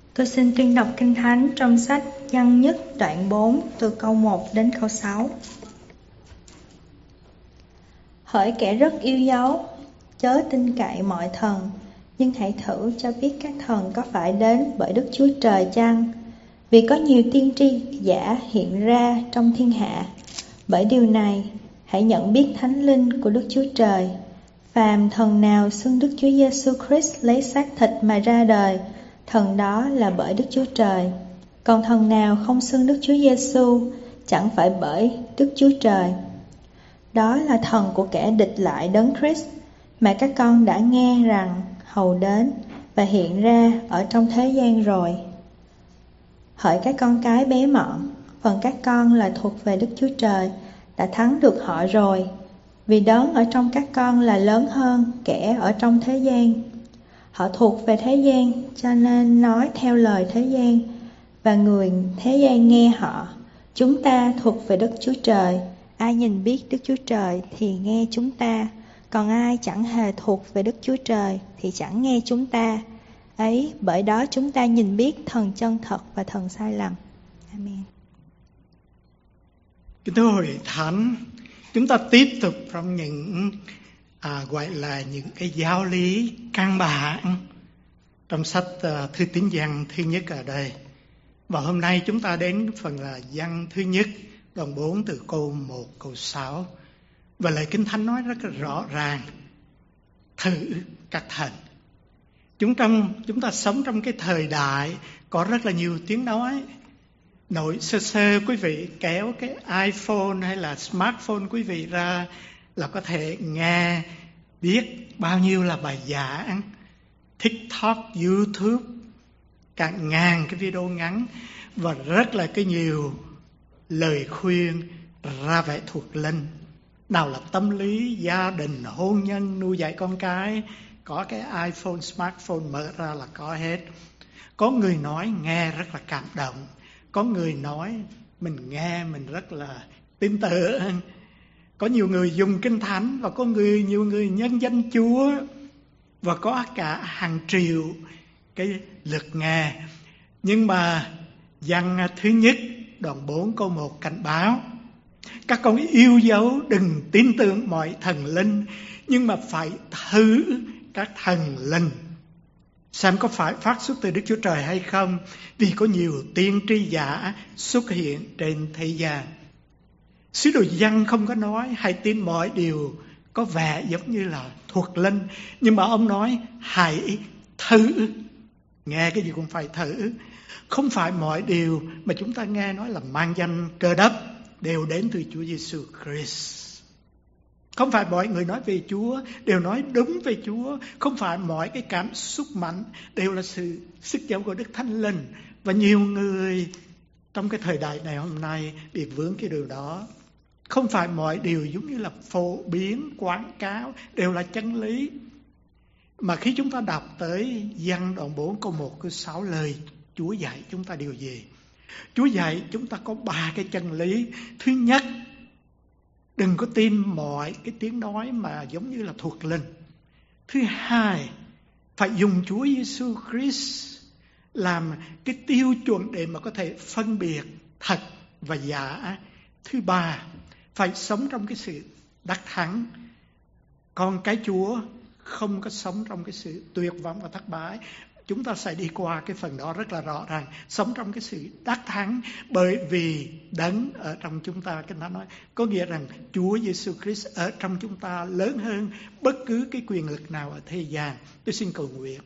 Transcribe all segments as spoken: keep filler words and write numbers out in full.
Tôi xin tuyên đọc Kinh Thánh trong sách Giăng nhất đoạn bốn từ câu một đến câu sáu. Hỡi kẻ rất yêu dấu, chớ tin cậy mọi thần, nhưng hãy thử cho biết các thần có phải đến bởi Đức Chúa Trời chăng? Vì có nhiều tiên tri giả hiện ra trong thiên hạ. Bởi điều này, hãy nhận biết Thánh Linh của Đức Chúa Trời. Phàm thần nào xưng Đức Chúa Giêsu Christ lấy xác thịt mà ra đời, thần đó là bởi Đức Chúa Trời. Còn thần nào không xưng Đức Chúa Giêsu, chẳng phải bởi Đức Chúa Trời. Đó là thần của kẻ địch lại Đấng Christ mà các con đã nghe rằng hầu đến và hiện ra ở trong thế gian rồi. Hỡi các con cái bé mọn, phần các con là thuộc về Đức Chúa Trời, đã thắng được họ rồi. Vì Đấng ở trong các con là lớn hơn kẻ ở trong thế gian. Họ thuộc về thế gian, cho nên nói theo lời thế gian, và người thế gian nghe họ. Chúng ta thuộc về Đức Chúa Trời. Ai nhìn biết Đức Chúa Trời thì nghe chúng ta, còn ai chẳng hề thuộc về Đức Chúa Trời thì chẳng nghe chúng ta. Ấy, bởi đó chúng ta nhìn biết thần chân thật và thần sai lầm. Amen. Kính thưa hội thánh, chúng ta tiếp tục trong những à, gọi là những cái giáo lý căn bản trong sách uh, thư tín Giăng thứ nhất ở đây. Và hôm nay chúng ta đến phần là Giăng thứ nhất, đoạn bốn từ câu một câu sáu. Và lời Kinh Thánh nói rất là rõ ràng: thử các thần. Chúng trong chúng ta sống trong cái thời đại có rất là nhiều tiếng nói. Nội sơ sơ quý vị kéo cái iPhone hay là smartphone quý vị ra là có thể nghe biết bao nhiêu là bài giảng, TikTok, YouTube, cả ngàn cái video ngắn và rất là cái nhiều lời khuyên ra vẻ thuộc linh. Nào là tâm lý, gia đình, hôn nhân, nuôi dạy con cái, có cái iPhone, smartphone mở ra là có hết. Có người nói nghe rất là cảm động, có người nói mình nghe mình rất là tin tưởng. Có nhiều người dùng Kinh Thánh và có người nhiều người nhân danh Chúa, và có cả hàng triệu cái lượt nghe. Nhưng mà Giăng thứ nhất đoạn bốn câu một cảnh báo: các con yêu dấu đừng tin tưởng mọi thần linh, nhưng mà phải thử các thần linh xem có phải phát xuất từ Đức Chúa Trời hay không, vì có nhiều tiên tri giả xuất hiện trên thế gian. Sứ đồ Giăng không có nói hãy tin mọi điều có vẻ giống như là thuộc linh, nhưng mà ông nói hãy thử. Nghe cái gì cũng phải thử. Không phải mọi điều mà chúng ta nghe nói là mang danh Cơ Đốc đều đến từ Chúa Giêsu Christ. Không phải mọi người nói về Chúa đều nói đúng về Chúa. Không phải mọi cái cảm xúc mạnh đều là sự sức giàu của Đức Thánh Linh. Và nhiều người trong cái thời đại này hôm nay bị vướng cái điều đó. Không phải mọi điều giống như là phổ biến, quảng cáo đều là chân lý. Mà khi chúng ta đọc tới Giăng đoạn bốn câu một câu sáu, lời Chúa dạy chúng ta điều gì? Chúa dạy chúng ta có ba cái chân lý. Thứ nhất, đừng có tin mọi cái tiếng nói mà giống như là thuộc linh. Thứ hai, phải dùng Chúa Giêsu Christ làm cái tiêu chuẩn để mà có thể phân biệt thật và giả. Thứ ba, phải sống trong cái sự đắc thắng. Còn cái Chúa không có sống trong cái sự tuyệt vọng và thất bại. Chúng ta sẽ đi qua cái phần đó rất là rõ ràng. Sống trong cái sự đắc thắng, bởi vì Đấng ở trong chúng ta, Kinh Thánh nói, có nghĩa rằng Chúa Giêsu Christ ở trong chúng ta lớn hơn bất cứ cái quyền lực nào ở thế gian. Tôi xin cầu nguyện.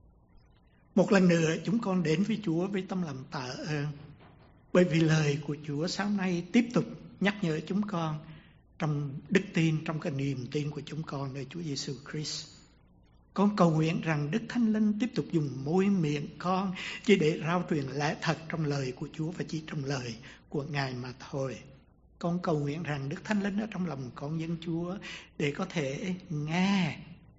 Một lần nữa chúng con đến với Chúa với tâm lòng tạ ơn, bởi vì lời của Chúa sáng nay tiếp tục nhắc nhở chúng con trong đức tin, trong cái niềm tin của chúng con nơi Chúa Giêsu Christ. Con cầu nguyện rằng Đức Thánh Linh tiếp tục dùng môi miệng con chỉ để rao truyền lẽ thật trong lời của Chúa và chỉ trong lời của Ngài mà thôi. Con cầu nguyện rằng Đức Thánh Linh ở trong lòng con dân Chúa để có thể nghe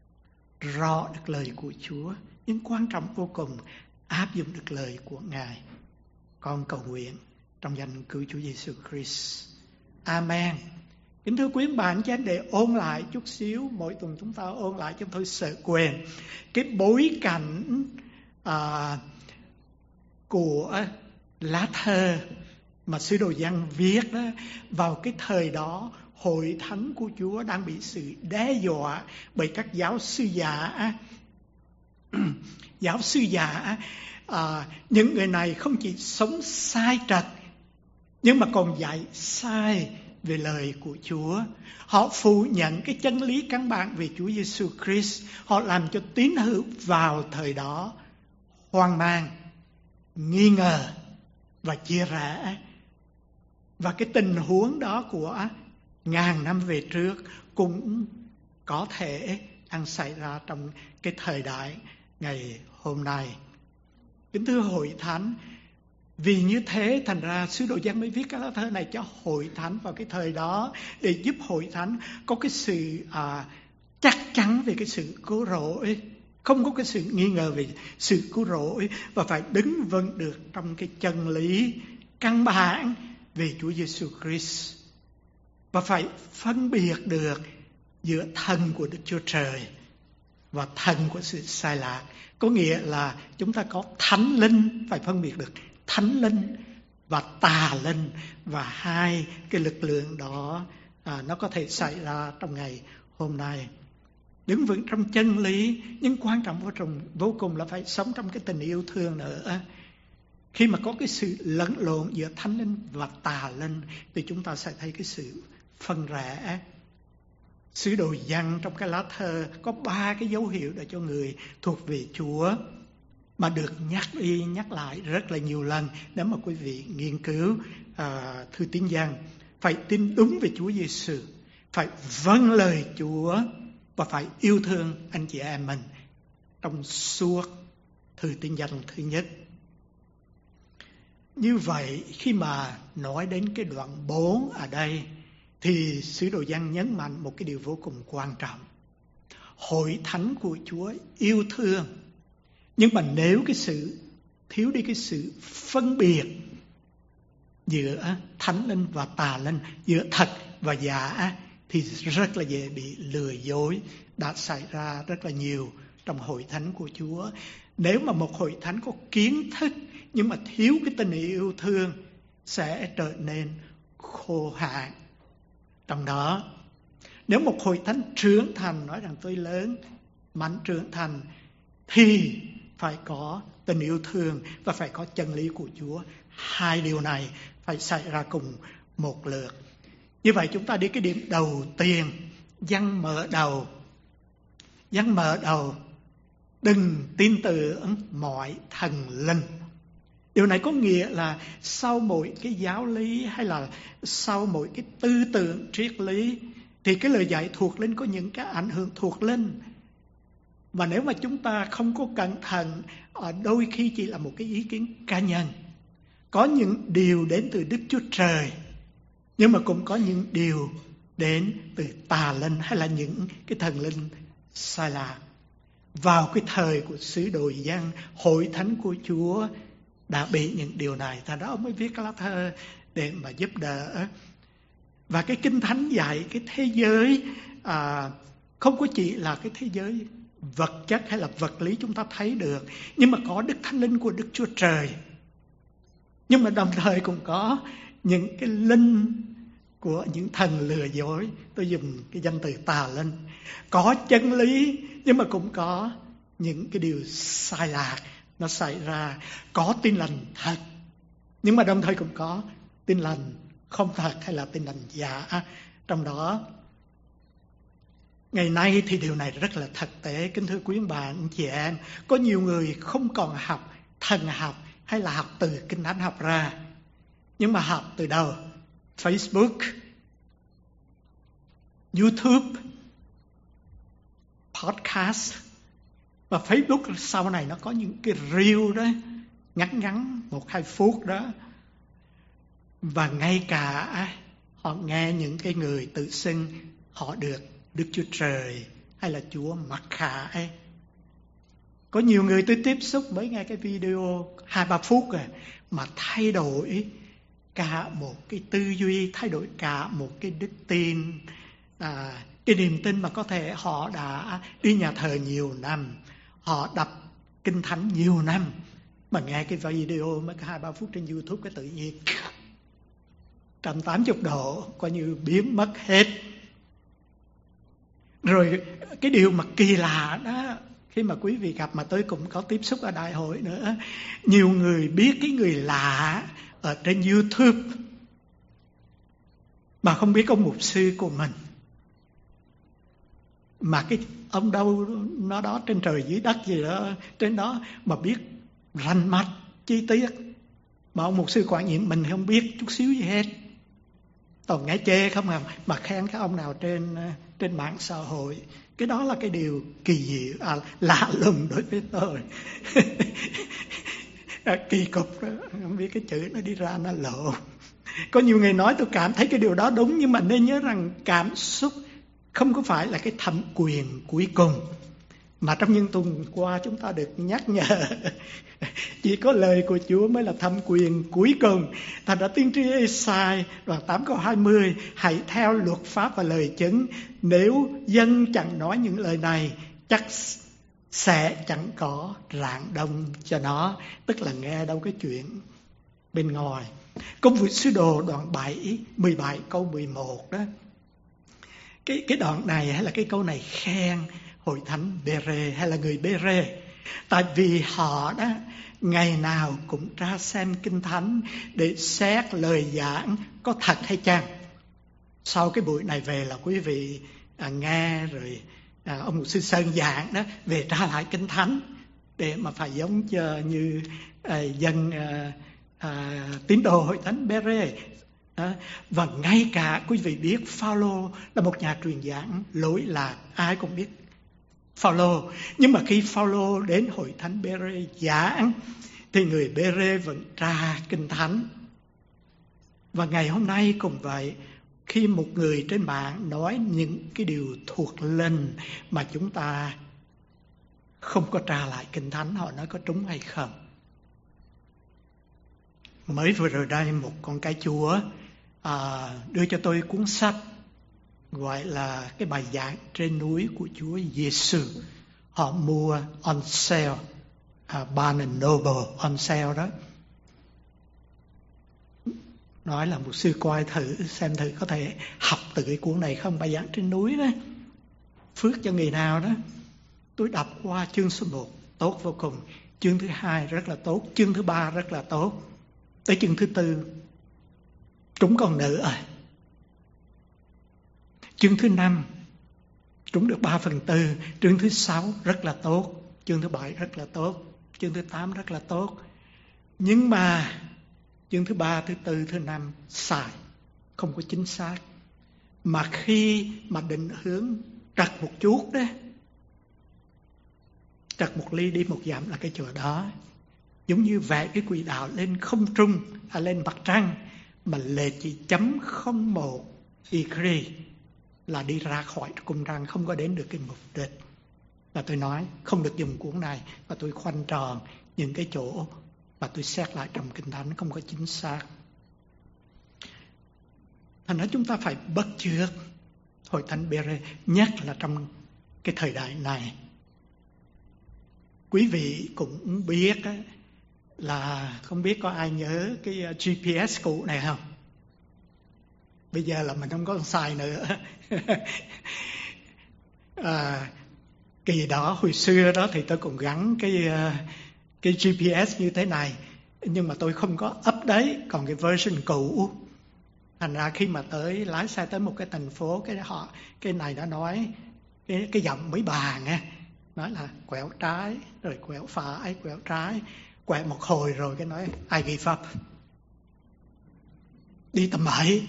rõ được lời của Chúa, nhưng quan trọng vô cùng áp dụng được lời của Ngài. Con cầu nguyện trong danh cứu Chúa Giêsu Christ. Amen. Kính thưa quý bạn, cho để ôn lại chút xíu, mỗi tuần chúng ta ôn lại cho tôi sợ quên cái bối cảnh à, của lá thơ mà sứ đồ Giăng viết đó, vào cái thời đó hội thánh của Chúa đang bị sự đe dọa bởi các giáo sư giả. Giáo sư giả, à, những người này không chỉ sống sai trật nhưng mà còn dạy sai về lời của Chúa. Họ phủ nhận cái chân lý căn bản về Chúa Giêsu Christ. Họ làm cho tín hữu vào thời đó hoang mang, nghi ngờ và chia rẽ. Và cái tình huống đó của ngàn năm về trước cũng có thể đang xảy ra trong cái thời đại ngày hôm nay. Kính thưa hội thánh, vì như thế thành ra sứ đồ Giăng mới viết cái lá thơ này cho hội thánh vào cái thời đó, để giúp hội thánh có cái sự à, chắc chắn về cái sự cứu rỗi, không có cái sự nghi ngờ về sự cứu rỗi, và phải đứng vững được trong cái chân lý căn bản về Chúa Giêsu Christ, và phải phân biệt được giữa thần của Đức Chúa Trời và thần của sự sai lạc. Có nghĩa là chúng ta có thánh linh, phải phân biệt được thánh linh và tà linh, và hai cái lực lượng đó à, nó có thể xảy ra trong ngày hôm nay. Đứng vững trong chân lý, nhưng quan trọng vô cùng, vô cùng là phải sống trong cái tình yêu thương nữa. Khi mà có cái sự lẫn lộn giữa thánh linh và tà linh thì chúng ta sẽ thấy cái sự phân rẽ. Sứ đồ Giăng trong cái lá thơ có ba cái dấu hiệu để cho người thuộc về Chúa mà được nhắc đi nhắc lại rất là nhiều lần. Nếu mà quý vị nghiên cứu à, thư tín Giăng, phải tin đúng về Chúa Giêsu, phải vâng lời Chúa và phải yêu thương anh chị em mình trong suốt thư tín Giăng thứ nhất. Như vậy khi mà nói đến cái đoạn bốn ở đây thì sứ đồ Giăng nhấn mạnh một cái điều vô cùng quan trọng. Hội thánh của Chúa yêu thương, nhưng mà nếu cái sự thiếu đi cái sự phân biệt giữa thánh linh và tà linh, giữa thật và giả, thì rất là dễ bị lừa dối. Đã xảy ra rất là nhiều trong hội thánh của Chúa. Nếu mà một hội thánh có kiến thức nhưng mà thiếu cái tình yêu thương sẽ trở nên khô hạn. Trong đó, nếu một hội thánh trưởng thành, nói rằng tôi lớn, mạnh trưởng thành, thì phải có tình yêu thương và phải có chân lý của Chúa. Hai điều này phải xảy ra cùng một lượt. Như vậy chúng ta đi cái điểm đầu tiên, Giăng mở đầu. Giăng mở đầu, đừng tin tưởng mọi thần linh. Điều này có nghĩa là sau mỗi cái giáo lý hay là sau mỗi cái tư tưởng triết lý thì cái lời dạy thuộc linh có những cái ảnh hưởng thuộc linh. Và nếu mà chúng ta không có cẩn thận, đôi khi chỉ là một cái ý kiến cá nhân. Có những điều đến từ Đức Chúa Trời, nhưng mà cũng có những điều đến từ tà linh hay là những cái thần linh sai lạc. Vào cái thời của sứ đồ Giăng, hội thánh của Chúa đã bị những điều này. Thành ra ông mới viết cái lá thơ để mà giúp đỡ. Và cái Kinh Thánh dạy cái thế giới à, không có chỉ là cái thế giới vật chất hay là vật lý chúng ta thấy được, nhưng mà có Đức Thánh Linh của Đức Chúa Trời. Nhưng mà đồng thời cũng có những cái linh của những thần lừa dối. Tôi dùng cái danh từ tà linh. Có chân lý nhưng mà cũng có những cái điều sai lạc nó xảy ra. Có tin lành thật nhưng mà đồng thời cũng có tin lành không thật hay là tin lành giả trong đó. Ngày nay thì điều này rất là thực tế. Kính thưa quý bạn, anh chị em, có nhiều người không còn học thần học hay là học từ Kinh Thánh học ra, nhưng mà học từ đâu? Facebook, YouTube, podcast. Và Facebook sau này nó có những cái reel đó, ngắn ngắn, một hai phút đó. Và ngay cả họ nghe những cái người tự xưng họ được Đức Chúa Trời hay là Chúa mặc khải. Có nhiều người tôi tiếp xúc mới nghe cái video hai ba phút rồi mà thay đổi cả một cái tư duy, thay đổi cả một cái đức tin, à, cái niềm tin mà có thể họ đã đi nhà thờ nhiều năm, họ đọc Kinh Thánh nhiều năm, Mà nghe cái video mấy cái hai ba phút trên YouTube cái tự nhiên một trăm tám mươi độ coi như biến mất hết. Rồi cái điều mà kỳ lạ đó, khi mà quý vị gặp, mà tôi cũng có tiếp xúc ở đại hội nữa, nhiều người biết cái người lạ ở trên YouTube mà không biết ông mục sư của mình. Mà cái ông đâu nó đó trên trời dưới đất gì đó trên đó mà biết rành mạch chi tiết, mà ông mục sư quản nhiệm mình không biết chút xíu gì hết, toàn nghe chê không à, mà khen cái ông nào trên trên mạng xã hội. Cái đó là cái điều kỳ diệu, à, lạ lùng đối với tôi. Kỳ cục đó, không biết cái chữ nó đi ra nó lộ. Có nhiều người nói tôi cảm thấy cái điều đó đúng, nhưng mà nên nhớ rằng cảm xúc không có phải là cái thẩm quyền cuối cùng. Mà trong những tuần qua chúng ta được nhắc nhở chỉ có lời của Chúa mới là thẩm quyền cuối cùng. Thành ra tiên tri Ê-sai đoạn tám câu hai mươi: hãy theo luật pháp và lời chứng, nếu dân chẳng nói những lời này chắc sẽ chẳng có rạng đông cho nó. Tức là nghe đâu cái chuyện bên ngoài. Công vụ sứ đồ đoạn bảy, mười bảy câu mười một đó. Cái, cái đoạn này hay là cái câu này khen hội thánh Bê-rê hay là người Bê-rê. Tại vì họ đó ngày nào cũng ra xem Kinh Thánh để xét lời giảng có thật hay chăng. Sau cái buổi này về là quý vị à, nghe rồi à, ông mục sư Sơn giảng đó, về tra lại Kinh Thánh để mà phải giống như à, dân à, à, tín đồ hội thánh Bê-rê. À, và ngay cả quý vị biết Phao-lô là một nhà truyền giảng lỗi lạc, ai cũng biết Phao-lô. Nhưng mà khi Phao-lô đến hội thánh Bê-rê giảng thì người Bê-rê vẫn tra Kinh Thánh. Và ngày hôm nay cũng vậy, khi một người trên mạng nói những cái điều thuộc linh mà chúng ta không có tra lại Kinh Thánh, họ nói có trúng hay không. Mới vừa rồi đây một con cái chúa à, đưa cho tôi cuốn sách gọi là cái bài giảng trên núi của Chúa Giêsu. Họ mua on sale, à, Barnes and Noble on sale đó. Nói là một sư coi thử xem thử có thể học từ cái cuốn này không, bài giảng trên núi đó, phước cho người nào đó. Tôi đọc qua chương số một tốt vô cùng, chương thứ hai rất là tốt, chương thứ ba rất là tốt, tới chương thứ tư trúng còn nữa rồi. Chương thứ năm trúng được ba phần tư, chương thứ sáu rất là tốt, chương thứ bảy rất là tốt, chương thứ tám rất là tốt. Nhưng mà chương thứ ba, thứ tư, thứ năm sai, không có chính xác. Mà khi mà định hướng trật một chút đó, trật một ly đi một dặm là cái chỗ đó. Giống như vẽ cái quỹ đạo lên không trung, à, lên mặt trăng, mà lệch chỉ chấm không một degree là đi ra khỏi cung trăng, không có đến được cái mục đích. Và tôi nói không được dùng cuốn này, và tôi khoanh tròn những cái chỗ mà tôi xét lại trong Kinh Thánh không có chính xác. Thành ra chúng ta phải bắt chước hội thánh Bê-rê, nhất là trong cái thời đại này. Quý vị cũng biết là không biết có ai nhớ cái giê pê ét cũ này không? Bây giờ là mình không có xài nữa. à, kỳ đó hồi xưa đó thì tôi cũng gắn cái cái giê pê ét như thế này, nhưng mà tôi không có update còn cái version cũ. Thành ra khi mà tới lái xe tới một cái thành phố, cái họ cái này nó nói cái cái giọng mấy bà nghe, nói là quẹo trái rồi quẹo phải, quẹo trái, quẹo một hồi rồi cái nói I give up, đi tầm bậy,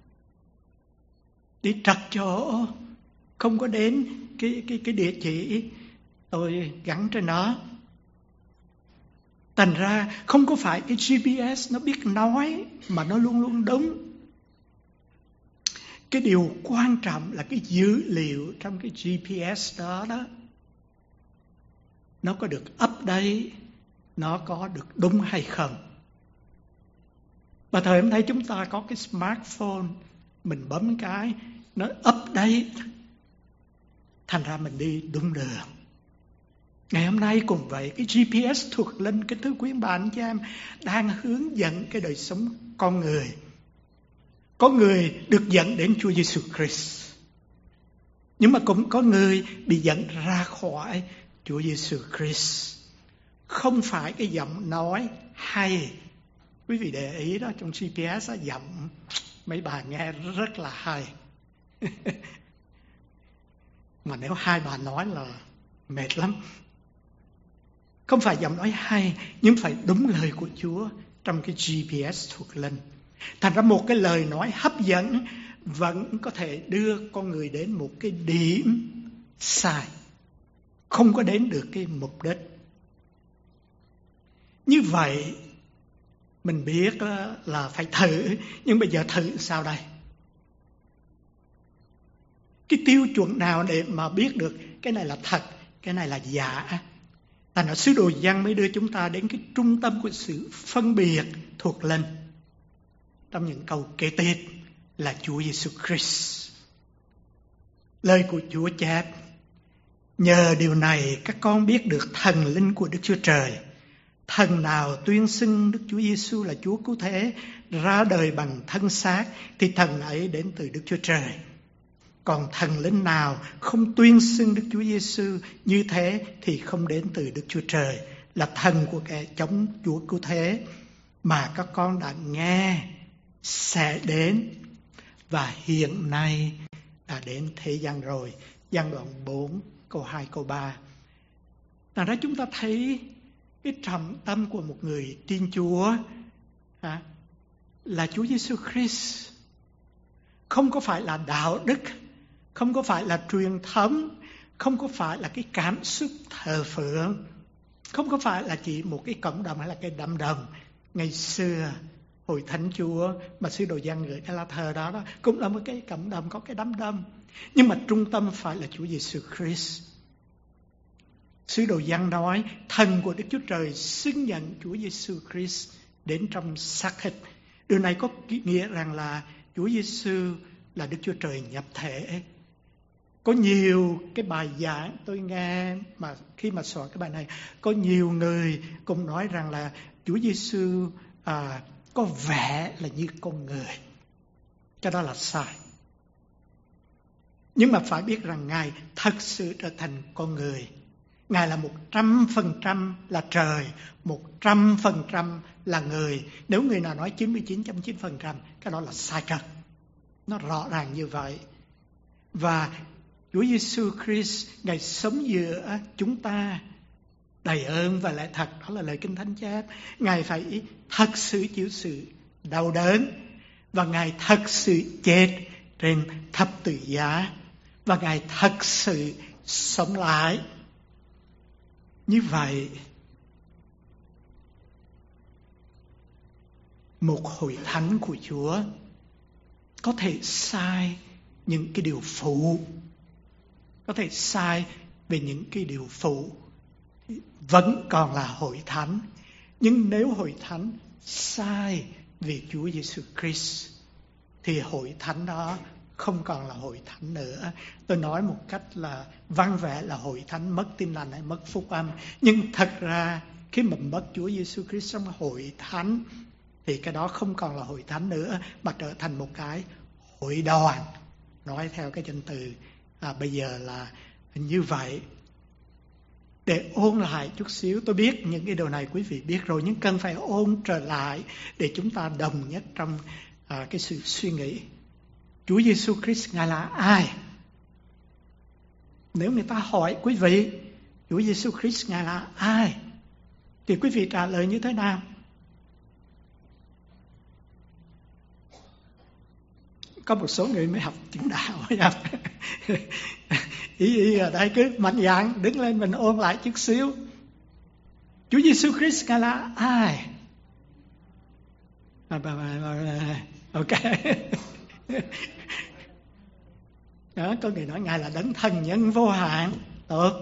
đi trật chỗ, không có đến cái cái cái địa chỉ tôi gắn trên nó. Thành ra không có phải cái giê pê ét nó biết nói mà nó luôn luôn đúng. Cái điều quan trọng là cái dữ liệu trong cái giê pê ét đó đó, nó có được update, nó có được đúng hay không. Và thời hôm nay chúng ta có cái smartphone, mình bấm cái nó update, thành ra mình đi đúng đường. Ngày hôm nay cũng vậy, cái giê pê ét thuộc linh, cái thứ quý bạn cho em, đang hướng dẫn cái đời sống con người. Có người được dẫn đến Chúa Giêsu Christ, nhưng mà cũng có người bị dẫn ra khỏi Chúa Giêsu Christ. Không phải cái giọng nói hay. Quý vị để ý đó, trong giê pê ét đó, giọng mấy bà nghe rất là hay. Mà nếu hai bà nói là mệt lắm. Không phải giọng nói hay, nhưng phải đúng lời của Chúa trong cái giê pê ét thuộc linh. Thành ra một cái lời nói hấp dẫn vẫn có thể đưa con người đến một cái điểm sai, không có đến được cái mục đích. Như vậy mình biết là phải thử, nhưng bây giờ thử sao đây? Cái tiêu chuẩn nào để mà biết được cái này là thật, cái này là giả? Thành ra sứ đồ Giăng mới đưa chúng ta đến cái trung tâm của sự phân biệt thuộc linh trong những câu kế tiếp là Chúa Giêsu Christ. Lời của Chúa chép: nhờ điều này các con biết được thần linh của Đức Chúa Trời. Thần nào tuyên xưng Đức Chúa Giêsu là Chúa cứu thế, ra đời bằng thân xác, thì thần ấy đến từ Đức Chúa Trời. Còn thần linh nào không tuyên xưng Đức Chúa Giêsu như thế thì không đến từ Đức Chúa Trời, là thần của kẻ chống Chúa cứu thế mà các con đã nghe sẽ đến và hiện nay đã đến thế gian rồi. Giăng đoạn bốn câu hai câu ba. Thành ra chúng ta thấy cái trọng tâm của một người tin Chúa à, là Chúa Giêsu Christ. Không có phải là đạo đức, không có phải là truyền thống, không có phải là cái cảm xúc thờ phượng, không có phải là chỉ một cái cộng đồng hay là cái đám đông. Ngày xưa Hội Thánh Chúa mà sứ đồ Giăng gửi cái lá thơ đó, đó cũng là một cái cộng đồng, có cái đám đông, nhưng mà trung tâm phải là Chúa Giêsu Christ. Sứ đồ Giăng nói thần của Đức Chúa Trời xưng nhận Chúa Giêsu Christ đến trong xác thịt. Điều này có nghĩa rằng là Chúa Giêsu là Đức Chúa Trời nhập thể. Có nhiều cái bài giảng tôi nghe mà khi mà soạn cái bài này, có nhiều người cũng nói rằng là Chúa Giêsu à, có vẻ là như con người. Cái đó là sai. Nhưng mà phải biết rằng Ngài thật sự trở thành con người. Ngài là một trăm phần trăm là trời, một trăm phần trăm là người. Nếu người nào nói chín mươi chín phẩy chín phần trăm, cái đó là sai trật. Nó rõ ràng như vậy. Và Chúa Giêsu Christ, Ngài sống giữa chúng ta đầy ơn và lẽ thật. Đó là lời Kinh Thánh chép. Ngài phải thật sự chịu sự đau đớn, và Ngài thật sự chết trên thập tự giá, và Ngài thật sự sống lại. Như vậy, một hội thánh của Chúa có thể sai những cái điều phụ, có thể sai về những cái điều phụ, vẫn còn là hội thánh. Nhưng nếu hội thánh sai về Chúa Giêsu Christ thì hội thánh đó không còn là hội thánh nữa. Tôi nói một cách là văn vẻ là hội thánh mất tin lành hay mất phúc âm. Nhưng thật ra khi mà mất Chúa Giêsu Christ trong hội thánh thì cái đó không còn là hội thánh nữa, mà trở thành một cái hội đoàn. Nói theo cái danh từ à, bây giờ là như vậy. Để ôn lại chút xíu, tôi biết những cái điều này quý vị biết rồi, nhưng cần phải ôn trở lại để chúng ta đồng nhất trong à, cái sự suy nghĩ. Chúa Giêsu Christ Ngài là ai? Nếu người ta hỏi quý vị Chúa Giêsu Christ Ngài là ai, thì quý vị trả lời như thế nào? Có một số người mới học chứng đạo. ý, ý ở đây cứ mạnh dạn đứng lên mình ôn lại chút xíu. Chúa Giêsu Christ Ngài là ai? Ok. Đó, có người nói Ngài là đấng thần nhân vô hạn. Tốt.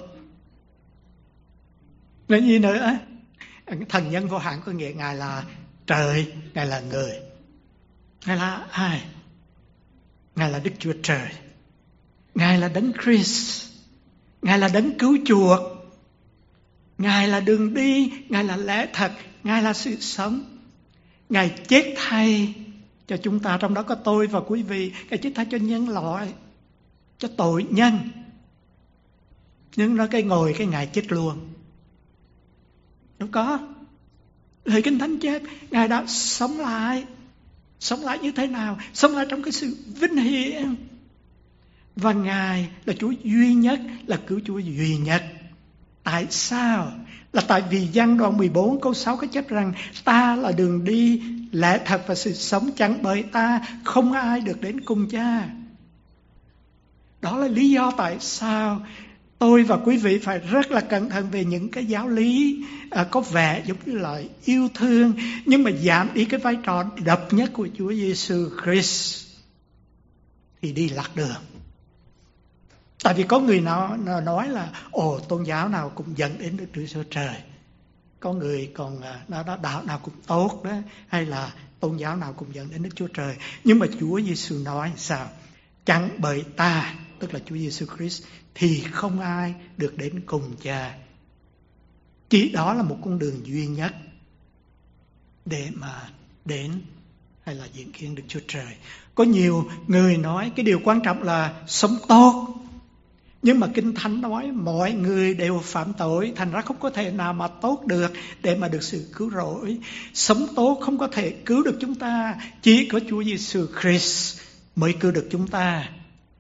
Là gì nữa? Thần nhân vô hạn có nghĩa Ngài là trời, Ngài là người. Ngài là ai? Ngài là Đức Chúa Trời. Ngài là đấng Christ. Ngài là đấng cứu chuộc. Ngài là đường đi, Ngài là lẽ thật, Ngài là sự sống. Ngài chết thay cho chúng ta, trong đó có tôi và quý vị. Ngài chết thay cho nhân loại, cho tội nhân. Nhưng nó cái ngồi cái Ngài chết luôn. Đâu có. Lời Kinh Thánh chép Ngài đã sống lại. Sống lại như thế nào? Sống lại trong cái sự vinh hiển. Và Ngài là Chúa duy nhất, là cứu Chúa duy nhất. Tại sao? Là tại vì Giăng đoạn mười bốn câu sáu có chép rằng ta là đường đi, lẽ thật và sự sống, chẳng bởi ta không ai được đến cùng Cha. Đó là lý do tại sao tôi và quý vị phải rất là cẩn thận về những cái giáo lý à, có vẻ giống như là yêu thương, nhưng mà giảm đi cái vai trò độc nhất của Chúa Giêsu Christ thì đi lạc đường. Tại vì có người nào, nào nói là ồ tôn giáo nào cũng dẫn đến Đức Chúa Trời Trời. Có người còn nó đó đạo nào cũng tốt đó, hay là tôn giáo nào cũng dẫn đến Đức Chúa Trời. Nhưng mà Chúa Giêsu nói sao? Chẳng bởi ta, tức là Chúa Giêsu Christ, thì không ai được đến cùng Cha. Chỉ đó là một con đường duy nhất để mà đến hay là diện kiến Đức Chúa Trời. Có nhiều người nói cái điều quan trọng là sống tốt. Nhưng mà Kinh Thánh nói mọi người đều phạm tội, thành ra không có thể nào mà tốt được để mà được sự cứu rỗi. Sống tốt không có thể cứu được chúng ta, chỉ có Chúa Giêsu Christ mới cứu được chúng ta.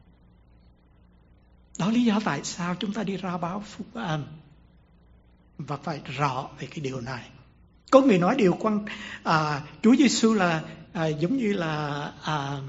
Đó lý do tại sao chúng ta đi rao báo phúc âm và phải rõ về cái điều này. Có người nói điều quan à, Chúa Giêsu là à, giống như là à,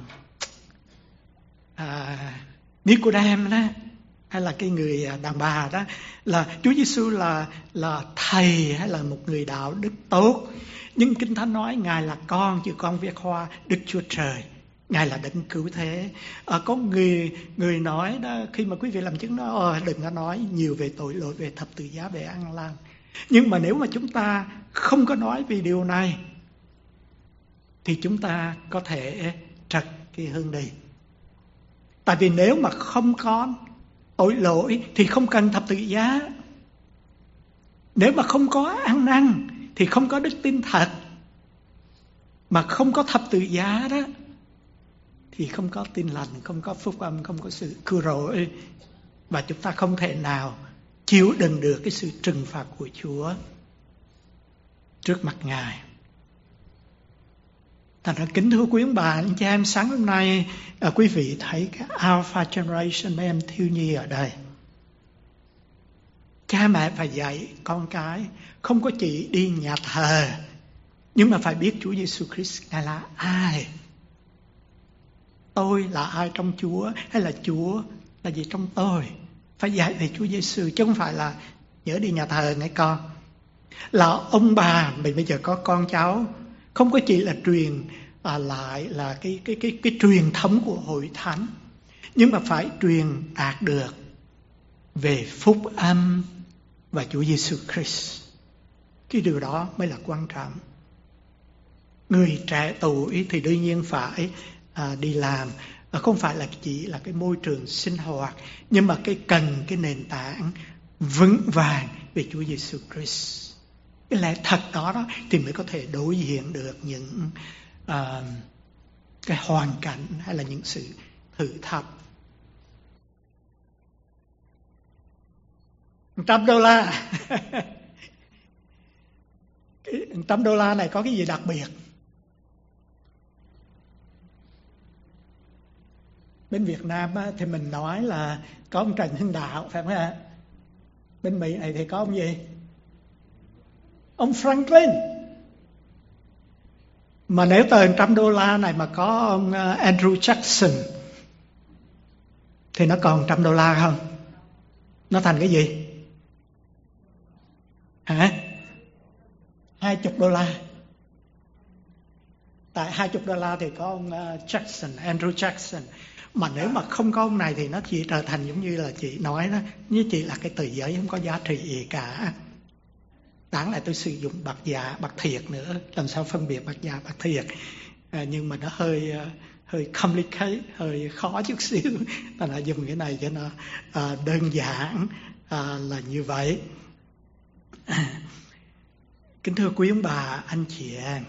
à, Nicodem đó, hay là cái người đàn bà đó, là Chúa Giêsu là là thầy hay là một người đạo đức tốt. Nhưng Kinh Thánh nói Ngài là con, chứ con viết hoa Đức Chúa Trời. Ngài là đấng cứu thế. À, có người người nói đó, khi mà quý vị làm chứng đó, đừng có nói nhiều về tội lỗi, về thập tự giá, về ăn năn. Nhưng mà nếu mà chúng ta không có nói về điều này thì chúng ta có thể trật cái hương đi. Tại vì nếu mà không có tội lỗi thì không cần thập tự giá. Nếu mà không có ăn năn thì không có đức tin thật. Mà không có thập tự giá đó thì không có tin lành, không có phúc âm, không có sự cứu rỗi. Và chúng ta không thể nào chịu đựng được cái sự trừng phạt của Chúa trước mặt Ngài. Thành ra kính thưa quý ông bà, anh chị em, sáng hôm nay à, quý vị thấy cái Alpha Generation mấy em thiếu nhi ở đây. Cha mẹ phải dạy con cái không có chỉ đi nhà thờ, nhưng mà phải biết Chúa Giêsu Christ Ngài là ai. Tôi là ai trong Chúa, hay là Chúa là gì trong tôi. Phải dạy về Chúa Giêsu, chứ không phải là nhớ đi nhà thờ nghe con. Là ông bà mình bây giờ có con cháu, không có chỉ là truyền à, lại là cái, cái, cái, cái truyền thống của hội thánh, nhưng mà phải truyền đạt được về phúc âm và Chúa Giêsu Christ. Cái điều đó mới là quan trọng. Người trẻ tuổi thì đương nhiên phải à, đi làm, à, không phải là chỉ là cái môi trường sinh hoạt, nhưng mà cái cần cái nền tảng vững vàng về Chúa Giêsu Christ. Cái lẽ thật đó, đó thì mới có thể đối diện được những uh, cái hoàn cảnh hay là những sự thử thách. một trăm đô la. Cái một trăm đô la này có cái gì đặc biệt? Bên Việt Nam á, thì mình nói là có ông Trần Hưng Đạo, phải không ạ? Bên Mỹ này thì có ông gì? Ông Franklin. Mà nếu tờ một trăm đô la này mà có ông Andrew Jackson thì nó còn một trăm đô la không? Nó thành cái gì? Hả? hai mươi đô la. Tại hai mươi đô la thì có ông Jackson, Andrew Jackson. Mà nếu mà không có ông này thì nó chỉ trở thành giống như là chị nói đó, như chỉ là cái tờ giấy không có giá trị gì cả. Đáng lẽ tôi sử dụng bạc giả, bạc thiệt nữa, làm sao phân biệt bạc giả, bạc thiệt. À, nhưng mà nó hơi hơi complicate, hơi khó chút xíu. Ta đã dùng cái này cho nó à, đơn giản à, là như vậy. Kính thưa quý ông bà, anh chị em,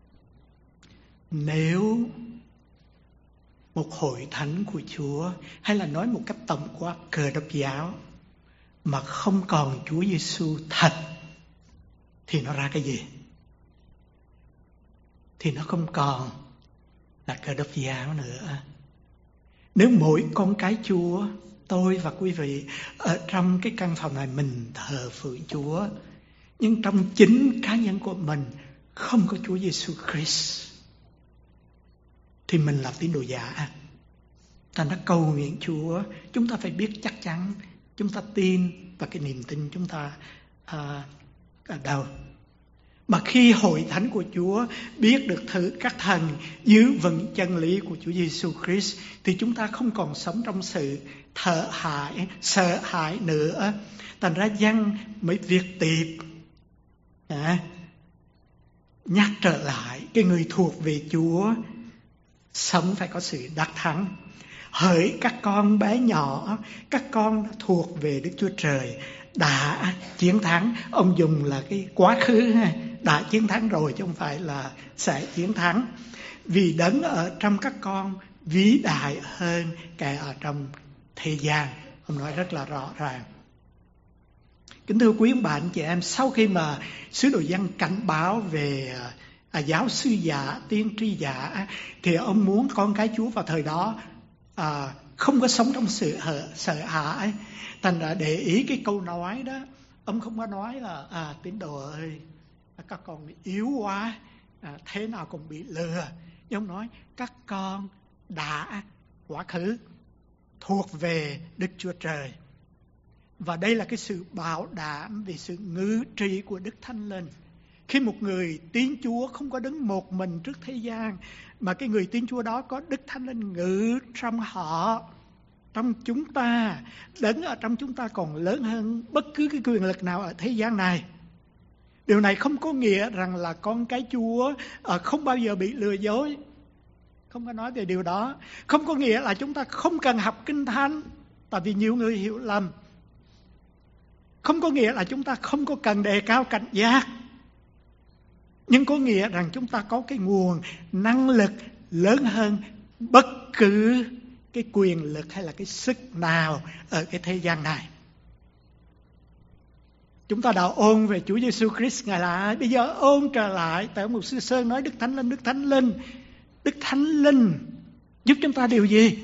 nếu một hội thánh của Chúa, hay là nói một cách tổng quát Cơ Đốc giáo, mà không còn Chúa Giêsu thật, thì nó ra cái gì? Thì nó không còn là Cơ Đốc giáo nữa. Nếu mỗi con cái Chúa, tôi và quý vị ở trong cái căn phòng này mình thờ phượng Chúa, nhưng trong chính cá nhân của mình không có Chúa Giêsu Christ, thì mình là tín đồ giả. Ta đã cầu nguyện Chúa, chúng ta phải biết chắc chắn, chúng ta tin và cái niềm tin chúng ta à, ở đâu. Mà khi hội thánh của Chúa biết được thử các thần giữ vững chân lý của Chúa Giêsu Christ, thì chúng ta không còn sống trong sự thợ hại, sợ hãi nữa. Thành ra dân mới viết tiệp à, nhắc trở lại cái người thuộc về Chúa sống phải có sự đắc thắng. Hỡi các con bé nhỏ, các con thuộc về Đức Chúa Trời đã chiến thắng. Ông dùng là cái quá khứ ha, đã chiến thắng rồi chứ không phải là sẽ chiến thắng. Vì đấng ở trong các con vĩ đại hơn kẻ ở trong thế gian. Ông nói rất là rõ ràng. Kính thưa quý ông bà anh chị em, sau khi mà sứ đồ Giăng cảnh báo về à, giáo sư giả, tiên tri giả, thì ông muốn con cái Chúa vào thời đó à, không có sống trong sự hờ, sợ hãi. Thành ra để ý cái câu nói đó, ông không có nói là à, tín đồ ơi, các con yếu quá, à, thế nào cũng bị lừa. Nhưng ông nói các con đã quá khứ thuộc về Đức Chúa Trời. Và đây là cái sự bảo đảm về sự ngự trị của Đức Thánh Linh. Khi một người tín Chúa không có đứng một mình trước thế gian, mà cái người tín Chúa đó có Đức Thánh Linh ngự trong họ, trong chúng ta. Đấng ở trong chúng ta còn lớn hơn bất cứ cái quyền lực nào ở thế gian này. Điều này không có nghĩa rằng là con cái Chúa không bao giờ bị lừa dối. Không có nói về điều đó. Không có nghĩa là chúng ta không cần học Kinh Thánh, tại vì nhiều người hiểu lầm. Không có nghĩa là chúng ta không có cần đề cao cảnh giác. Nhưng có nghĩa rằng chúng ta có cái nguồn năng lực lớn hơn bất cứ cái quyền lực hay là cái sức nào ở cái thế gian này. Chúng ta đã ôn về Chúa Giêsu Christ, Ngài là ai? Bây giờ ôn trở lại. Tại một sư Sơn nói Đức Thánh Linh, Đức Thánh Linh. Đức Thánh Linh giúp chúng ta điều gì?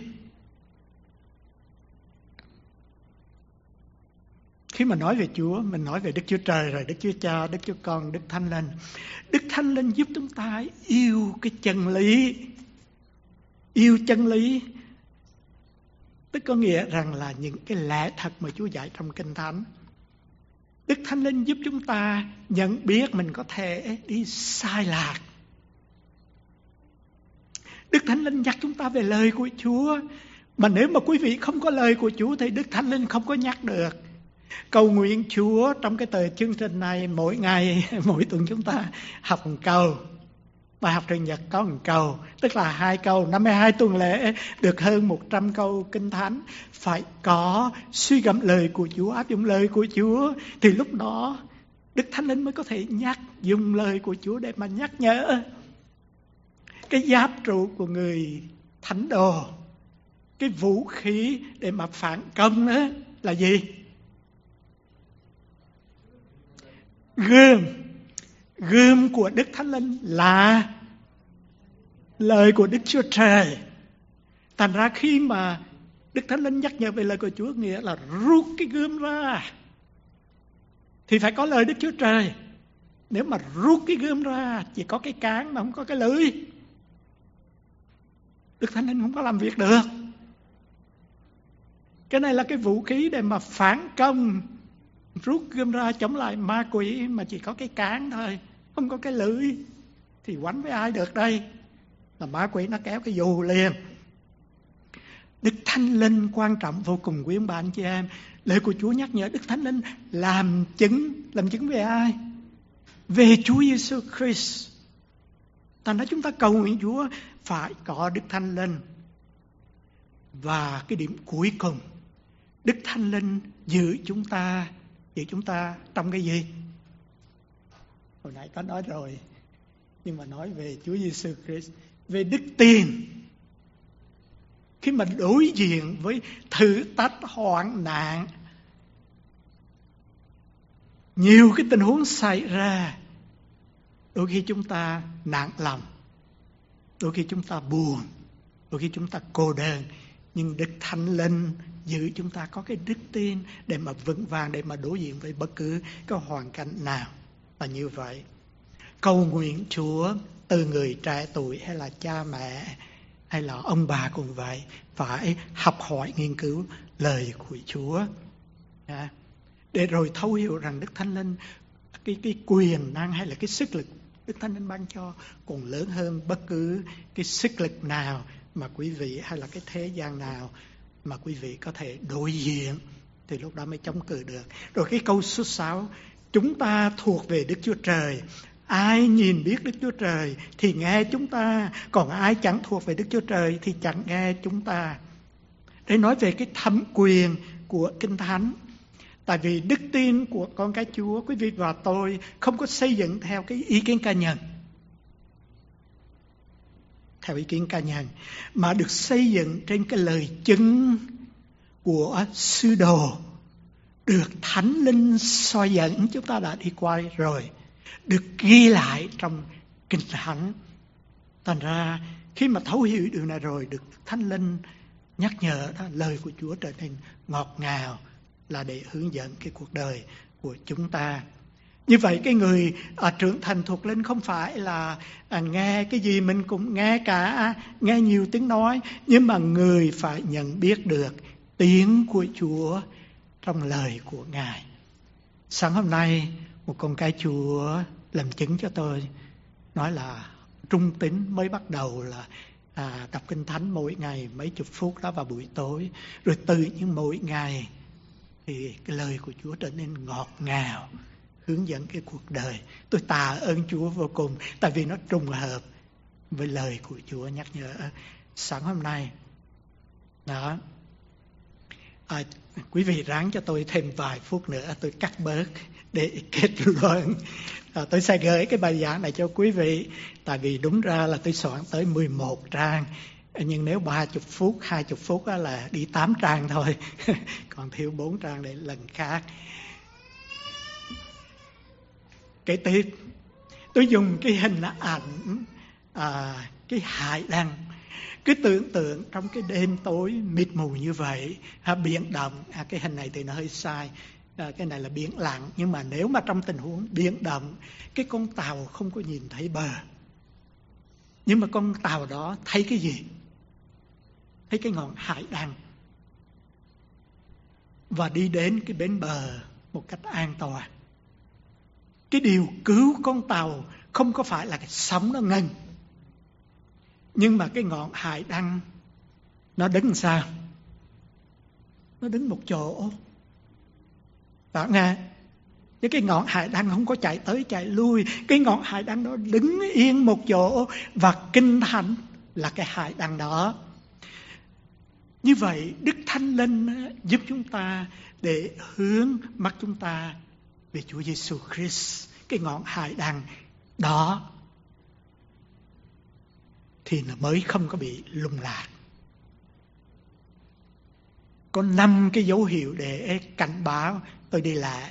Khi mà nói về Chúa, mình nói về Đức Chúa Trời rồi, Đức Chúa Cha, Đức Chúa Con, Đức Thánh Linh. Đức Thánh Linh giúp chúng ta yêu cái chân lý. Yêu chân lý. Tức có nghĩa rằng là những cái lẽ thật mà Chúa dạy trong Kinh Thánh. Đức Thánh Linh giúp chúng ta nhận biết mình có thể đi sai lạc. Đức Thánh Linh nhắc chúng ta về lời của Chúa. Mà nếu mà quý vị không có lời của Chúa thì Đức Thánh Linh không có nhắc được. Cầu nguyện Chúa trong cái tờ chương trình này mỗi ngày, mỗi tuần chúng ta học một câu. Bài học Truyền Nhật có một câu, tức là hai câu, năm mươi hai tuần lễ được hơn một trăm câu Kinh Thánh. Phải có suy gẫm lời của Chúa, áp dụng lời của Chúa, thì lúc đó Đức Thánh Linh mới có thể nhắc, dùng lời của Chúa để mà nhắc nhở. Cái giáp trụ của người thánh đồ, cái vũ khí để mà phản công đó là gì? Gươm. Gươm của Đức Thánh Linh là lời của Đức Chúa Trời. Thành ra khi mà Đức Thánh Linh nhắc nhở về lời của Chúa, nghĩa là rút cái gươm ra, thì phải có lời Đức Chúa Trời. Nếu mà rút cái gươm ra chỉ có cái cán mà không có cái lưỡi, Đức Thánh Linh không có làm việc được. Cái này là cái vũ khí để mà phản công. Rút gươm ra chống lại ma quỷ mà chỉ có cái cán thôi, không có cái lưỡi, thì quánh với ai được đây? Là ma quỷ nó kéo cái dù liền. Đức Thánh Linh quan trọng vô cùng quý ông bà anh chị em. Lời của Chúa nhắc nhở Đức Thánh Linh làm chứng. Làm chứng về ai? Về Chúa Giêsu Christ. Thành ra chúng ta cầu nguyện Chúa phải có Đức Thánh Linh. Và cái điểm cuối cùng, Đức Thánh Linh giữ chúng ta, giữ chúng ta trong cái gì? Hồi nãy có nói rồi, nhưng mà nói về Chúa Giêsu Christ, về đức tin. Khi mà đối diện với thử thách hoạn nạn, nhiều cái tình huống xảy ra, đôi khi chúng ta nản lòng, đôi khi chúng ta buồn, đôi khi chúng ta cô đơn, nhưng Đức Thánh Linh giữ chúng ta có cái đức tin để mà vững vàng, để mà đối diện với bất cứ cái hoàn cảnh nào. Và như vậy, cầu nguyện Chúa từ người trẻ tuổi hay là cha mẹ hay là ông bà cũng vậy, phải học hỏi nghiên cứu lời của Chúa, để rồi thấu hiểu rằng Đức Thánh Linh, cái, cái quyền năng hay là cái sức lực Đức Thánh Linh ban cho còn lớn hơn bất cứ cái sức lực nào mà quý vị hay là cái thế gian nào mà quý vị có thể đối diện, thì lúc đó mới chống cự được. Rồi cái câu số sáu, chúng ta thuộc về Đức Chúa Trời. Ai nhìn biết Đức Chúa Trời thì nghe chúng ta, còn ai chẳng thuộc về Đức Chúa Trời thì chẳng nghe chúng ta. Để nói về cái thẩm quyền của Kinh Thánh. Tại vì đức tin của con cái Chúa, quý vị và tôi không có xây dựng theo cái ý kiến cá nhân, theo ý kiến cá nhân, mà được xây dựng trên cái lời chứng của sứ đồ, được Thánh Linh soi dẫn. Chúng ta đã đi qua rồi, được ghi lại trong Kinh Thánh. Thành ra khi mà thấu hiểu điều này rồi, được Thánh Linh nhắc nhở đó, lời của Chúa trở nên ngọt ngào, là để hướng dẫn cái cuộc đời của chúng ta. Như vậy cái người à, trưởng thành thuộc linh không phải là à, nghe cái gì mình cũng nghe cả, nghe nhiều tiếng nói, nhưng mà người phải nhận biết được tiếng của Chúa trong lời của Ngài. Sáng hôm nay một con cái Chúa làm chứng cho tôi, nói là trung tín mới bắt đầu là à, đọc Kinh Thánh mỗi ngày mấy chục phút đó vào buổi tối, rồi từ những mỗi ngày thì cái lời của Chúa trở nên ngọt ngào, hướng dẫn cái cuộc đời. Tôi tạ ơn Chúa vô cùng, tại vì nó trùng hợp với lời của Chúa nhắc nhở sáng hôm nay. Đó. À, quý vị ráng cho tôi thêm vài phút nữa, tôi cắt bớt để kết luận. À, tôi sẽ gửi cái bài giảng này cho quý vị, tại vì đúng ra là tôi soạn tới mười một trang. Nhưng nếu ba mươi phút, hai mươi phút đó là đi tám trang thôi. Còn thiếu bốn trang để lần khác. Kế tiếp, tôi dùng cái hình ảnh, à, cái hải đăng. Cứ tưởng tượng trong cái đêm tối mịt mù như vậy, à, biển động, à, cái hình này thì nó hơi sai. À, cái này là biển lặng. Nhưng mà nếu mà trong tình huống biển động, cái con tàu không có nhìn thấy bờ. Nhưng mà con tàu đó thấy cái gì? Thấy cái ngọn hải đăng, và đi đến cái bến bờ một cách an toàn. Cái điều cứu con tàu không có phải là cái sóng nó ngừng, nhưng mà cái ngọn hải đăng nó đứng sao? Nó đứng một chỗ. Bạn nghe, chứ cái ngọn hải đăng không có chạy tới chạy lui. Cái ngọn hải đăng đó đứng yên một chỗ, và Kinh Thánh là cái hải đăng đó. Như vậy Đức Thánh Linh giúp chúng ta để hướng mắt chúng ta về Chúa Giêsu Christ, cái ngọn hải đăng đó, thì nó mới không có bị lung lạc. Có năm cái dấu hiệu để cảnh báo tôi đi lại.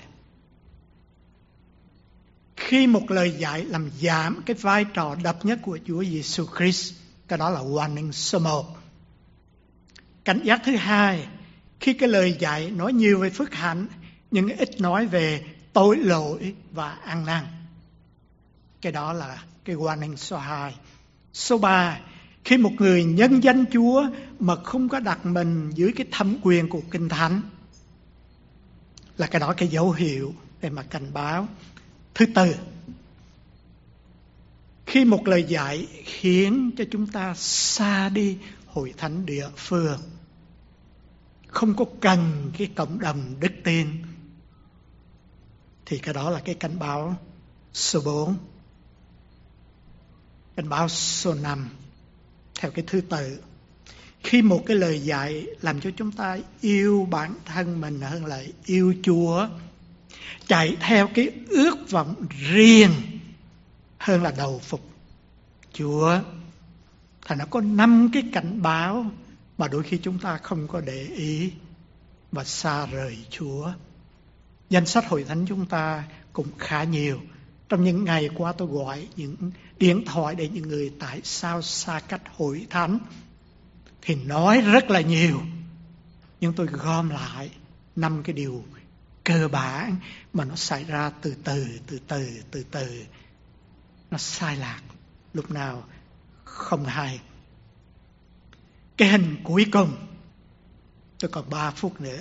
Khi một lời dạy làm giảm cái vai trò độc nhất của Chúa Giêsu Christ, cái đó là warning số một. Cảnh giác thứ hai, khi cái lời dạy nói nhiều về phước hạnh nhưng ít nói về tội lỗi và ăn năn. Cái đó là cái warning số hai. Số ba, khi một người nhân danh Chúa mà không có đặt mình dưới cái thẩm quyền của Kinh Thánh, là cái đó cái dấu hiệu để mà cảnh báo. Thứ tư, khi một lời dạy khiến cho chúng ta xa đi hội thánh địa phương, không có cần cái cộng đồng đức tin, thì cái đó là cái cảnh báo số bốn. Cảnh báo số năm, theo cái thứ tự, khi một cái lời dạy làm cho chúng ta yêu bản thân mình hơn là yêu Chúa, chạy theo cái ước vọng riêng hơn là đầu phục Chúa. Thành nó có năm cái cảnh báo mà đôi khi chúng ta không có để ý và xa rời Chúa. Danh sách hội thánh chúng ta cũng khá nhiều. Trong những ngày qua tôi gọi những điện thoại để những người tại sao xa cách hội thánh thì nói rất là nhiều. Nhưng tôi gom lại năm cái điều cơ bản mà nó xảy ra từ từ, từ từ, từ từ. Nó sai lạc, lúc nào không hay. Cái hình cuối cùng, tôi còn ba phút nữa.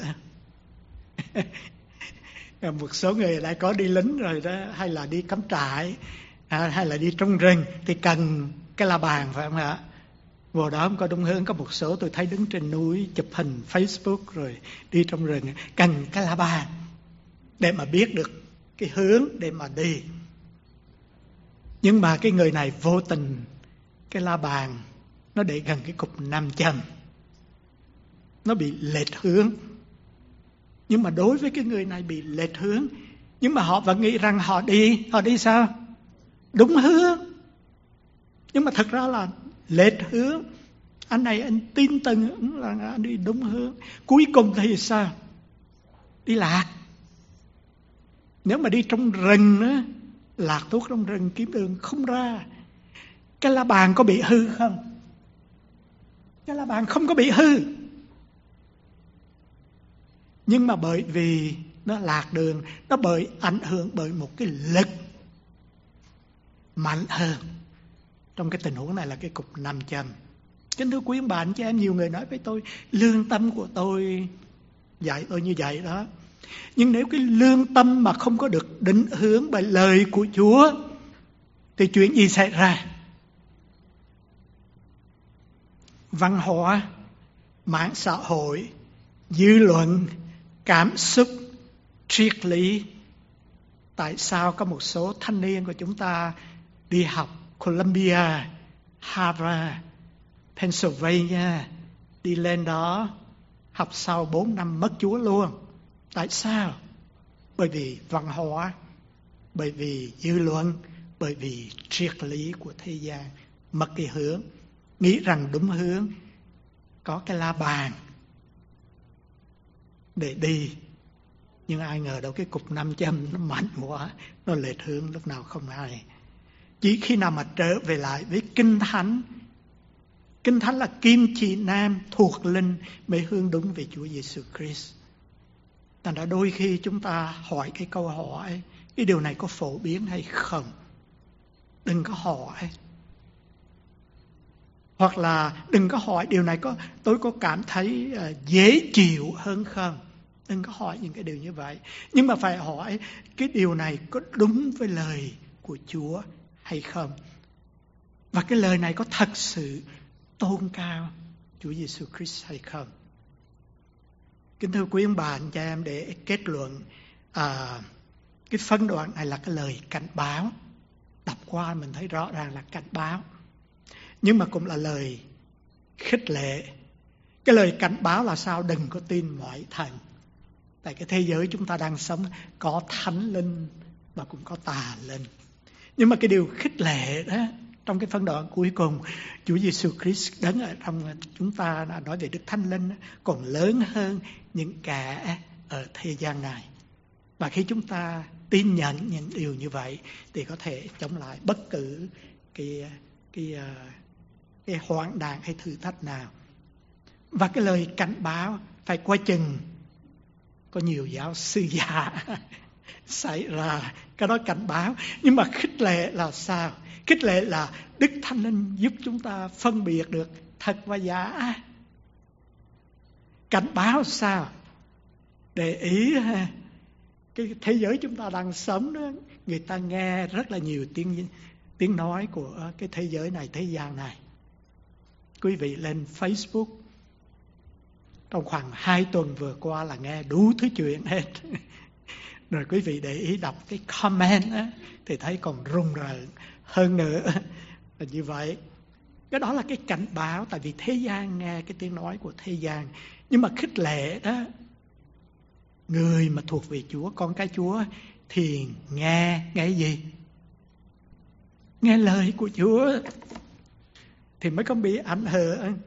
Một số người đã có đi lính rồi đó, hay là đi cắm trại, hay là đi trong rừng thì cần cái la bàn, phải không ạ? Vào đó không có đúng hướng. Có một số tôi thấy đứng trên núi chụp hình Facebook rồi đi trong rừng, cần cái la bàn để mà biết được cái hướng để mà đi. Nhưng mà cái người này vô tình cái la bàn nó để gần cái cục nam châm, nó bị lệch hướng. Nhưng mà đối với cái người này bị lệch hướng, nhưng mà họ vẫn nghĩ rằng họ đi, họ đi sao? Đúng hướng. Nhưng mà thật ra là lệch hướng. Anh này anh tin tưởng là anh đi đúng hướng. Cuối cùng thì sao? Đi lạc. Nếu mà đi trong rừng á, lạc thuốc trong rừng kiếm đường không ra. Cái la bàn có bị hư không? Cái la bàn không có bị hư. Nhưng mà bởi vì nó lạc đường, nó bởi ảnh hưởng bởi một cái lực mạnh hơn. Trong cái tình huống này là cái cục nam châm. Kính thưa quý bạn chị em, nhiều người nói với tôi, lương tâm của tôi dạy tôi như vậy đó. Nhưng nếu cái lương tâm mà không có được định hướng bởi lời của Chúa thì chuyện gì xảy ra? Văn hóa, mạng xã hội, dư luận, cảm xúc, triết lý. Tại sao có một số thanh niên của chúng ta đi học Columbia, Harvard, Pennsylvania, đi lên đó học sau bốn năm mất Chúa luôn. Tại sao? Bởi vì văn hóa, bởi vì dư luận, bởi vì triết lý của thế gian mất cái hướng, nghĩ rằng đúng hướng, có cái la bàn để đi. Nhưng ai ngờ đâu cái cục nam châm nó mạnh quá, nó lệch hướng lúc nào không hay. Chỉ khi nào mà trở về lại với Kinh Thánh, Kinh Thánh là kim chỉ nam thuộc linh mới hướng đúng về Chúa Giêsu Christ. Thành ra đôi khi chúng ta hỏi cái câu hỏi, cái điều này có phổ biến hay không? Đừng có hỏi. Hoặc là đừng có hỏi điều này có tôi có cảm thấy uh, dễ chịu hơn không? Đừng có hỏi những cái điều như vậy. Nhưng mà phải hỏi cái điều này có đúng với lời của Chúa hay không? Và cái lời này có thật sự tôn cao Chúa Giêsu Christ hay không? Kính thưa quý ông bà anh chị em, để kết luận à, cái phân đoạn này là cái lời cảnh báo. Đọc qua mình thấy rõ ràng là cảnh báo, nhưng mà cũng là lời khích lệ. Cái lời cảnh báo là sao? Đừng có tin mọi thần. Tại cái thế giới chúng ta đang sống có thánh linh và cũng có tà linh. Nhưng mà cái điều khích lệ đó, trong cái phân đoạn cuối cùng, Chúa Giêsu Christ đấng ở trong chúng ta đã nói về Đức Thánh Linh còn lớn hơn những kẻ ở thế gian này. Và khi chúng ta tin nhận những điều như vậy thì có thể chống lại bất cứ cái cái cái hoạn nạn hay thử thách nào. Và cái lời cảnh báo phải coi chừng có nhiều giáo sư giả xảy ra, cái đó cảnh báo. Nhưng mà khích lệ là sao? Khích lệ là Đức Thánh Linh giúp chúng ta phân biệt được thật và giả. Cảnh báo sao? Để ý cái thế giới chúng ta đang sống đó, người ta nghe rất là nhiều tiếng tiếng nói của cái thế giới này, thế gian này. Quý vị lên Facebook trong khoảng hai tuần vừa qua là nghe đủ thứ chuyện hết. Rồi quý vị để ý đọc cái comment á, thì thấy còn rùng rợn hơn nữa. Là như vậy. Cái đó là cái cảnh báo, tại vì thế gian nghe cái tiếng nói của thế gian. Nhưng mà khích lệ đó, người mà thuộc về Chúa, con cái Chúa thì nghe, nghe gì? nghe lời của Chúa thì mới không bị ảnh hưởng.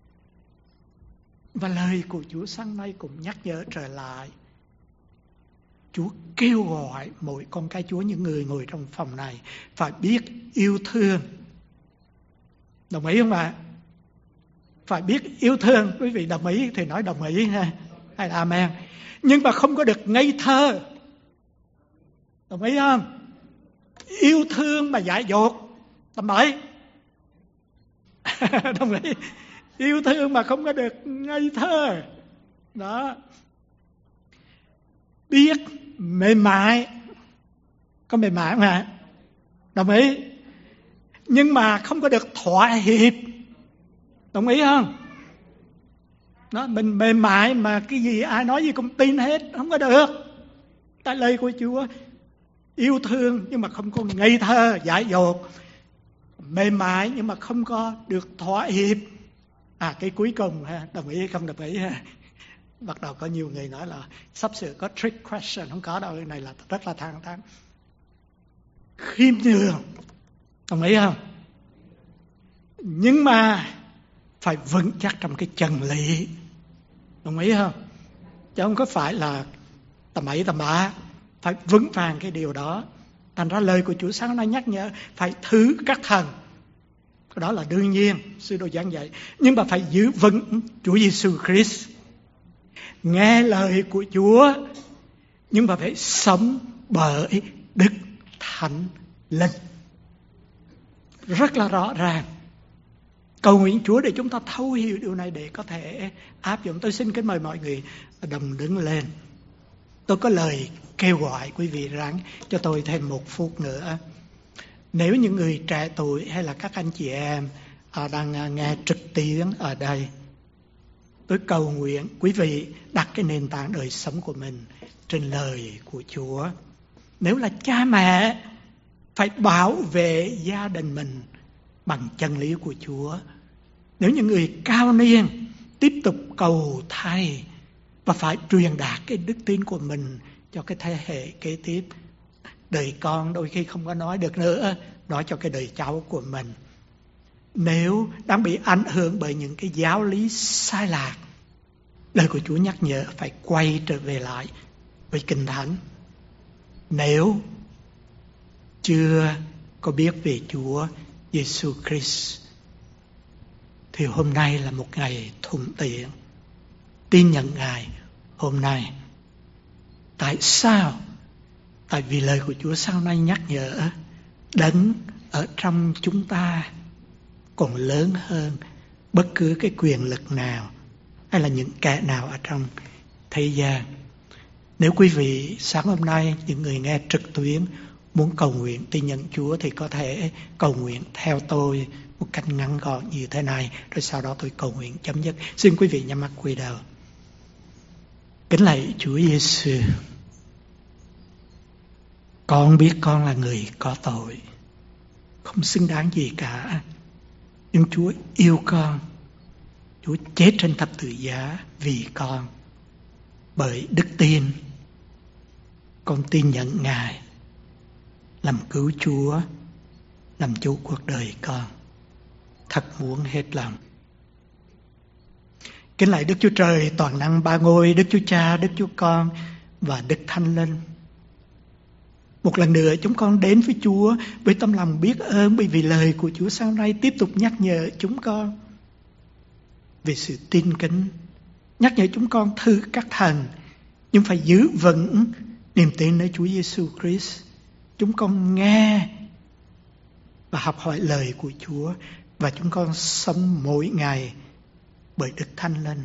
Và lời của Chúa sáng nay cũng nhắc nhở trở lại. Chúa kêu gọi mỗi con cái Chúa, những người ngồi trong phòng này, phải biết yêu thương. Đồng ý không ạ? Phải biết yêu thương. Quý vị đồng ý thì nói đồng ý ha, hay là amen. Nhưng mà không có được ngây thơ. Đồng ý không? Yêu thương mà dại dột. Đồng ý? Đồng ý. Yêu thương mà không có được ngây thơ. Đó. Biết mềm mại. Có mềm mại không ạ? Đồng ý. Nhưng mà không có được thỏa hiệp. Đồng ý không? Đó, mình mềm mại mà cái gì ai nói gì cũng tin hết. Không có được. Tại lời của Chúa yêu thương nhưng mà không có ngây thơ, dại dột. Mềm mại nhưng mà không có được thỏa hiệp. À cái cuối cùng ha, đồng ý hay không đồng ý ha? Bắt đầu có nhiều người nói là sắp sửa có trick question. Không có đâu, cái này là rất là thẳng thắn. Khiêm nhường. Đồng ý không? Nhưng mà phải vững chắc trong cái chân lý. Đồng ý không? Chứ không có phải là tầm ấy tầm bạ. Phải vững vàng cái điều đó. Thành ra lời của Chúa sáng nay nhắc nhở phải thứ các thần. Đó là đương nhiên, sư đồ giảng dạy. Nhưng mà phải giữ vững Chúa Giêsu Christ. Nghe lời của Chúa, nhưng mà phải sống bởi Đức Thánh Linh. Rất là rõ ràng. Cầu nguyện Chúa để chúng ta thấu hiểu điều này để có thể áp dụng. Tôi xin kính mời mọi người đồng đứng lên. Tôi có lời kêu gọi quý vị ráng cho tôi thêm một phút nữa. Nếu những người trẻ tuổi hay là các anh chị em đang nghe trực tuyến ở đây, tôi cầu nguyện quý vị đặt cái nền tảng đời sống của mình trên lời của Chúa. Nếu là cha mẹ, phải bảo vệ gia đình mình bằng chân lý của Chúa. Nếu những người cao niên, tiếp tục cầu thay và phải truyền đạt cái đức tin của mình cho cái thế hệ kế tiếp. Đời con đôi khi không có nói được nữa, nói cho cái đời cháu của mình. Nếu đang bị ảnh hưởng bởi những cái giáo lý sai lạc, lời của Chúa nhắc nhở phải quay trở về lại với Kinh Thánh. Nếu chưa có biết về Chúa Giêsu Christ thì hôm nay là một ngày thuận tiện tin nhận Ngài hôm nay. Tại sao? Tại vì lời của Chúa sáng nay nhắc nhở đấng ở trong chúng ta còn lớn hơn bất cứ cái quyền lực nào hay là những kẻ nào ở trong thế gian. Nếu quý vị sáng hôm nay, những người nghe trực tuyến muốn cầu nguyện tin nhận Chúa thì có thể cầu nguyện theo tôi một cách ngắn gọn như thế này, rồi sau đó tôi cầu nguyện chấm dứt. Xin quý vị nhắm mắt quỳ đầu. Kính lạy Chúa Giêsu, con biết con là người có tội, không xứng đáng gì cả. Nhưng Chúa yêu con. Chúa chết trên thập tự giá vì con. Bởi đức tin, con tin nhận Ngài làm cứu Chúa, làm chủ cuộc đời con. Thật muốn hết lòng. Kính lạy Đức Chúa Trời toàn năng ba ngôi, Đức Chúa Cha, Đức Chúa Con và Đức Thánh Linh. Một lần nữa chúng con đến với Chúa với tâm lòng biết ơn, bởi vì lời của Chúa sáng nay tiếp tục nhắc nhở chúng con về sự tin kính, nhắc nhở chúng con thử các thần, nhưng phải giữ vững niềm tin nơi Chúa Giêsu Christ. Chúng con nghe và học hỏi lời của Chúa, và chúng con sống mỗi ngày bởi Đức Thánh Linh.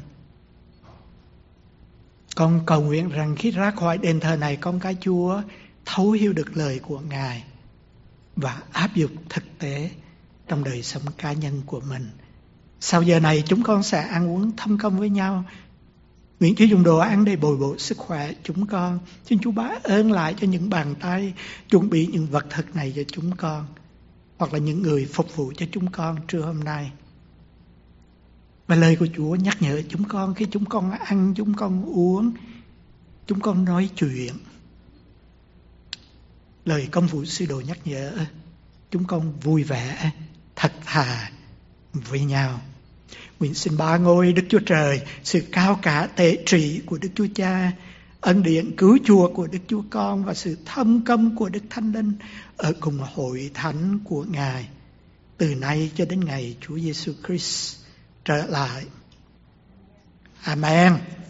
Con cầu nguyện rằng khi ra khỏi đền thờ này, con cái Chúa thấu hiểu được lời của Ngài và áp dụng thực tế trong đời sống cá nhân của mình. Sau giờ này chúng con sẽ ăn uống thông công với nhau. Nguyện Chúa dùng đồ ăn để bồi bổ sức khỏe chúng con. Xin Chúa bá ơn lại cho những bàn tay chuẩn bị những vật thực này cho chúng con, hoặc là những người phục vụ cho chúng con trưa hôm nay. Và lời của Chúa nhắc nhở chúng con khi chúng con ăn, chúng con uống, chúng con nói chuyện. Lời công vụ sứ đồ nhắc nhở chúng con vui vẻ, thật thà với nhau. Nguyện xin ba ngôi Đức Chúa Trời, sự cao cả tể trị của Đức Chúa Cha, ân điển cứu chuộc của Đức Chúa Con và sự thâm câm của Đức Thánh Linh ở cùng hội thánh của Ngài từ nay cho đến ngày Chúa Giêsu Christ trở lại. Amen.